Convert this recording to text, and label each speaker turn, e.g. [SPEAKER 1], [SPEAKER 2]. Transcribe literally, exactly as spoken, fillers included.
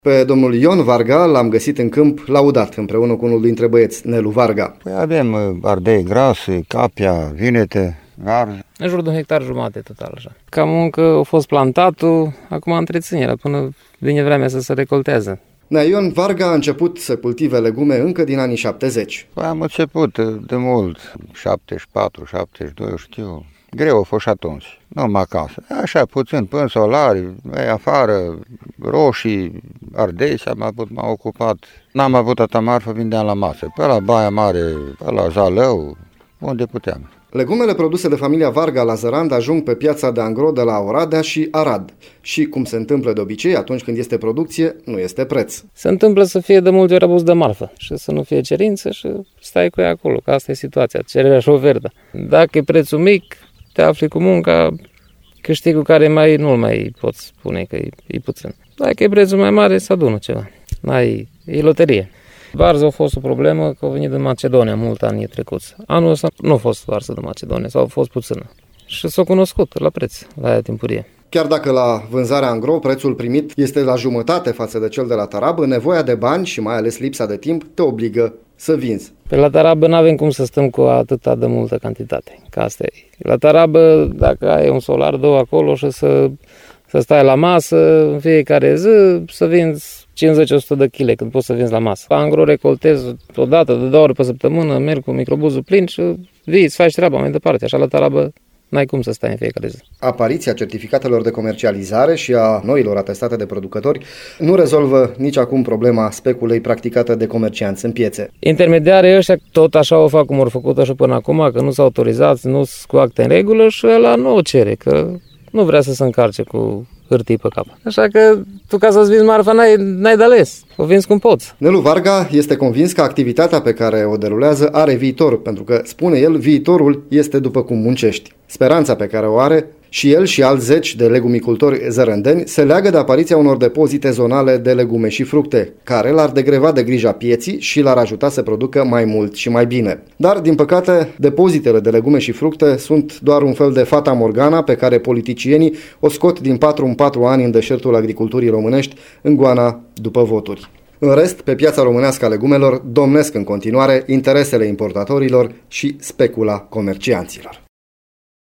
[SPEAKER 1] Pe domnul Ion Varga l-am găsit în câmp laudat împreună cu unul dintre băieți, Nelu Varga.
[SPEAKER 2] Păi avem ardei grase, capia, vinete, garză.
[SPEAKER 3] În jur de un hectar jumate total așa. Ca muncă a fost plantatul, acum întreținerea până vine vremea să se recolteze.
[SPEAKER 1] Nea Ion Varga a început să cultive legume încă din anii șaptezeci.
[SPEAKER 2] Păi am început de mult, șaptezeci și patru, șaptezeci și doi, eu știu. Greu a fost și atunci, numai acasă. Așa puțin, până solari, afară, roșii, ardei, am avut, m-am ocupat. N-am avut atâta marfă, vindeam la masă. Pe la Baia Mare, pe la Zalău, unde puteam.
[SPEAKER 1] Legumele produse de familia Varga la Zărand ajung pe piața de angro de la Oradea și Arad. Și, cum se întâmplă de obicei, atunci când este producție, nu este preț.
[SPEAKER 3] Se întâmplă să fie de multe ori abuz de marfă și să nu fie cerință și stai cu ea acolo, că asta e situația, cererea și ofertă. Dacă e prețul mic, te afli cu munca, câștigul care mai nu mai poți spune că e, e puțin. Dacă e prețul mai mare, să adună ceva. N-ai, e loterie. Varza a fost o problemă că a venit din Macedonia mult anii trecuți. Anul ăsta nu a fost varză din Macedonia, sau a fost puțină. Și s-a cunoscut la preț, la aia timpurie.
[SPEAKER 1] Chiar dacă la vânzarea angro prețul primit este la jumătate față de cel de la tarabă, nevoia de bani și mai ales lipsa de timp te obligă să vinzi.
[SPEAKER 3] Pe la tarabă nu avem cum să stăm cu atâta de multă cantitate, că asta e. La tarabă, dacă ai un solar, două acolo și să, să stai la masă în fiecare zi, să vinzi cincizeci la sută de chile când poți să vinzi la masă. Angro recoltez o dată, de două ori pe săptămână, merg cu microbuzul plin și vii, îți faci treaba mai departe. Așa la tarabă n-ai cum să stai în fiecare zi.
[SPEAKER 1] Apariția certificatelor de comercializare și a noilor atestate de producători nu rezolvă nici acum problema speculei practicată de comercianți în piețe.
[SPEAKER 3] Intermediarii ăștia tot așa o fac cum au făcut și până acum, că nu s-au autorizat, nu sunt cu acte în regulă și ăla nu o cere, că nu vrea să se încarce cu hârtii pe cap. Așa că tu, ca să-ți vinzi marfa, n-ai, n-ai de ales. O vinzi cum poți.
[SPEAKER 1] Nelu Varga este convins că activitatea pe care o derulează are viitor, pentru că, spune el, viitorul este după cum muncești. Speranța pe care o are și el și alți zeci de legumicultori zărândeni se leagă de apariția unor depozite zonale de legume și fructe, care l-ar degreva de grija pieții și l-ar ajuta să producă mai mult și mai bine. Dar, din păcate, depozitele de legume și fructe sunt doar un fel de fata morgana pe care politicienii o scot din patru în patru ani în deșertul agriculturii românești, în goana după voturi. În rest, pe piața românească a legumelor domnesc în continuare interesele importatorilor și specula comercianților.